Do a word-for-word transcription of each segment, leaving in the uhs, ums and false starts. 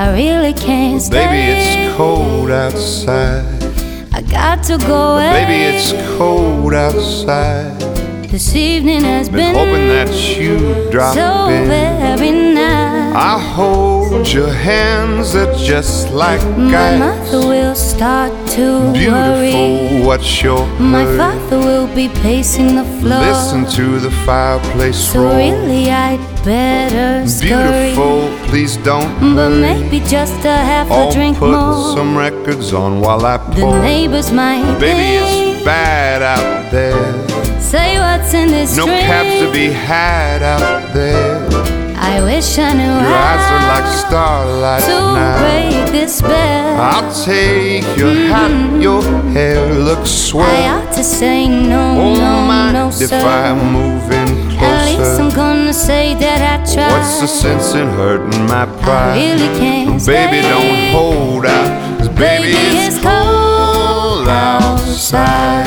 I really can't stay. Baby, it's cold outside. I got to go away. Baby, it's cold outside. This evening has Been been, hoping that you'd drop so in. very nice. I hold your hands, they're just like My ice. mother will start to worry. Beautiful, what's your My hurry? father will be pacing the floor. Listen to the fireplace So roar. really I'd better scurry. Beautiful, please don't But hurry. maybe just a half I'll a drink put more. some records on while I The pour. neighbors might Baby, think, it's bad out there. say what's in this No drink. cabs to be had out there. I wish I knew Your how eyes are like starlight to now. break this spell. I'll take your hat, your hair looks swell. I ought to say no, Oh, no, mind no, if sir. I move in At least I'm closer? gonna say that I tried. What's the sense in hurting my I pride? really can't Baby, stay. don't hold out, 'cause baby, Baby, it's it's cold cold outside.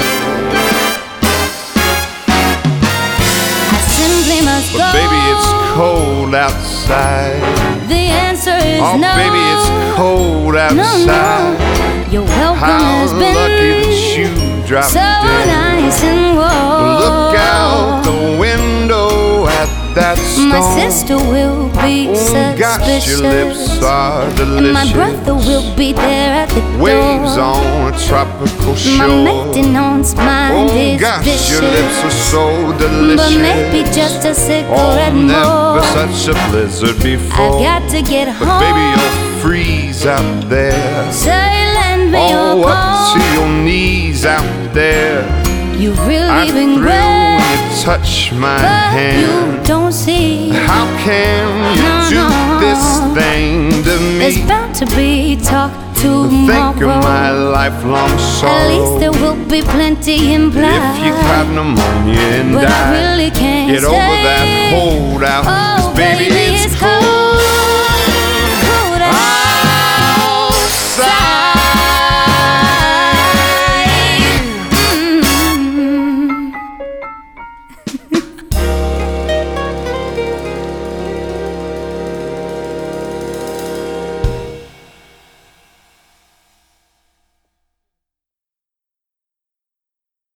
I simply must But go. baby, it's cold outside. The answer is Oh, no. baby, it's cold no, outside. no. Your welcome How has been lucky that you dropped so in. nice and warm. Look out the window at that storm. My sister will be Oh gosh, suspicious. your lips are And delicious. my brother will be there at the Waves door. on a tropical My shore. maintenance mind Oh is gosh, vicious. your lips are so delicious. But maybe just a Oh, cigarette never more. such a blizzard before. I've got to get But home. baby, you'll freeze out there. Say, lend me Oh, your up to coat. your knees out there. You've I really thrill been when great, you touch my but hand. you don't see. How can you No, do no. this thing to There's me? bound to be talk tomorrow. Think of my lifelong sorrow. At least there will be plenty implied. If you caught pneumonia and But I died, really can't get over that stay. hold out. 'Cause Oh, baby, baby, it's it's cold